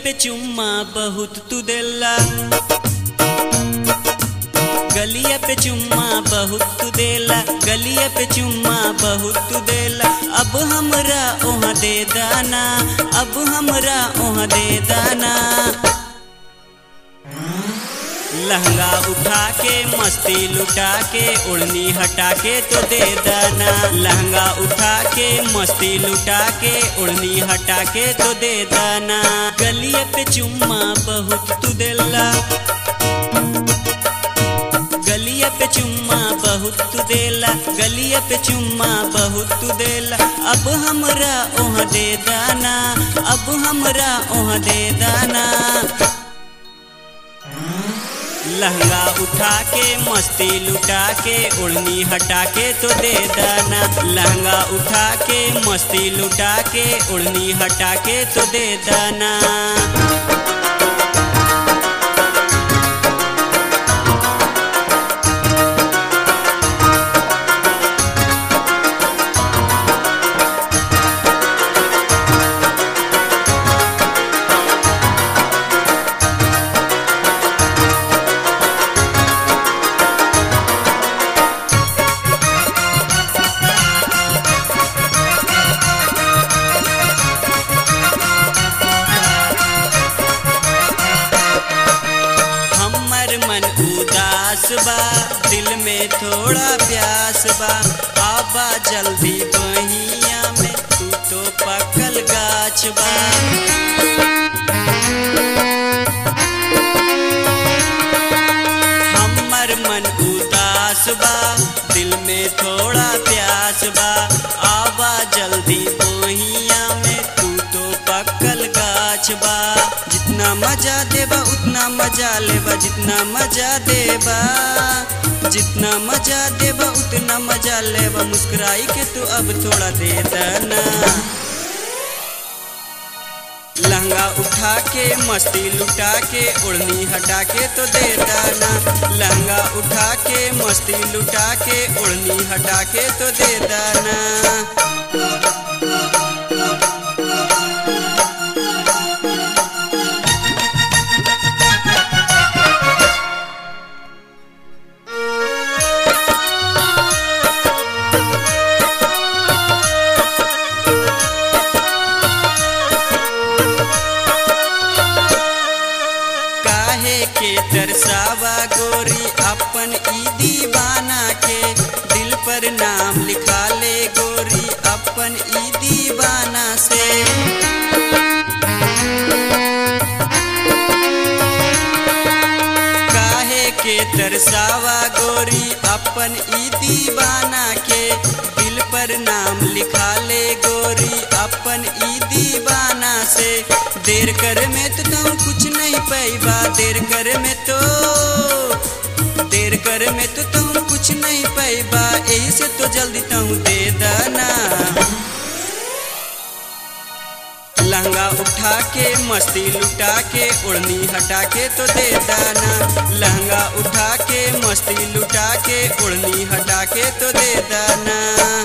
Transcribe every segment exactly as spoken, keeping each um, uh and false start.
पे चुम्मा बहुत तू देला, गलिया पे चुम्मा बहुत तू देला, गलिया पे चुम्मा बहुत तू देला। अब हमरा ओहा दे दाना, अब हमरा ओहा दे दाना। लहंगा उठा के मस्ती लुटा के ओढ़नी हटा के तो दे दाना, लहंगा उठा के मस्ती लुटा के ओढ़नी हटा के तो दे दाना। गलिया पे चुम्मा बहुत तू देला, गलिया पे चुम्मा बहुत तू देला, गलिया पे चुम्मा बहुत तू देला। अब हमरा ओहा दे दाना, अब हमरा ओहा दे दाना। लहंगा उठा के मस्ती लुटा के ओढ़नी हटा के तो दे दाना, लहंगा उठा के मस्ती लुटा के ओढ़नी हटा के तो दे दाना। बा दिल में थोड़ा प्यास बा, आबा जल्दी बहिया में तू तो पकल गाछ बा। हमर मन उदास बा दिल में थोड़ा प्यास बा, आबा जल्दी बहिया में तू तो पकल गाछ बा। जितना मजा देबा उतना मजा लेबा, जितना मजा देबा जितना मजा देबा उतना मजा लेबा। मुस्कुराई के तू अब थोड़ा दे देना, लहंगा उठा के मस्ती लुटा के ओढ़नी हटा के तो दे देना, लहंगा उठा के मस्ती लुटा के ओढ़नी हटा के तो दे देना। के तरसावा गोरी अपन ई दीवाना के, दिल पर नाम लिखा ले गोरी अपन ई दीवाना से। काहे के तरसावा गोरी अपन ई दीवाना के, दिल पर नाम लिखा ले गोरी अपन ई दीवाना से। देर कर में तो तुम कुछ नहीं पाइबा, देर कर में तो देर कर में तो तुम कुछ नहीं पाइबा, यही से तो जल्दी तुम दे देना। लहंगा उठा के मस्ती लुटा के ओढ़नी हटा के तो दे देना, लहंगा उठा के मस्ती लुटा के ओढ़नी हटा के तो दे देना।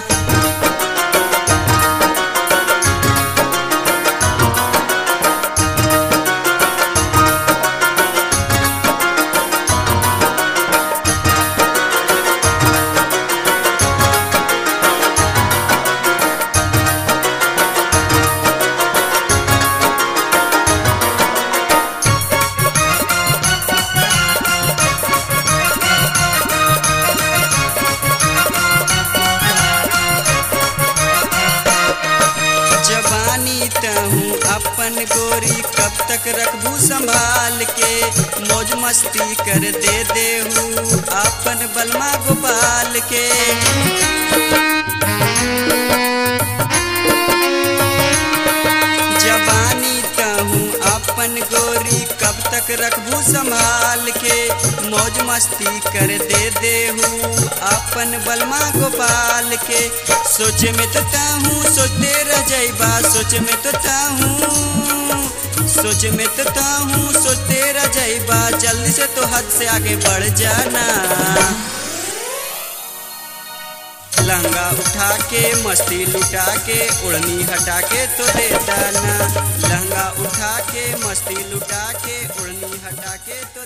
अपन गोरी कब तक रखबू संभाल के, मौज मस्ती कर दे देहू अपन बलमा गोपाल के। जवानी तहूँ अपन गोरी कब तक रखबू संभाल के, मौज मस्ती कर दे देहू अपन बलमा गोपाल के। सोचे में तो ताहूँ सोचते रह जाइबा, सोचे में तो ताहूँ सोचे में तो ताहूँ सोचते रह जाइबा, जल्दी से तो हद से आगे बढ़ जाना। लहंगा उठा के मस्ती लुटा के ओढ़नी हटा के तो दे देना, लहंगा उठा के मस्ती लुटा के उड़नी हटा के तो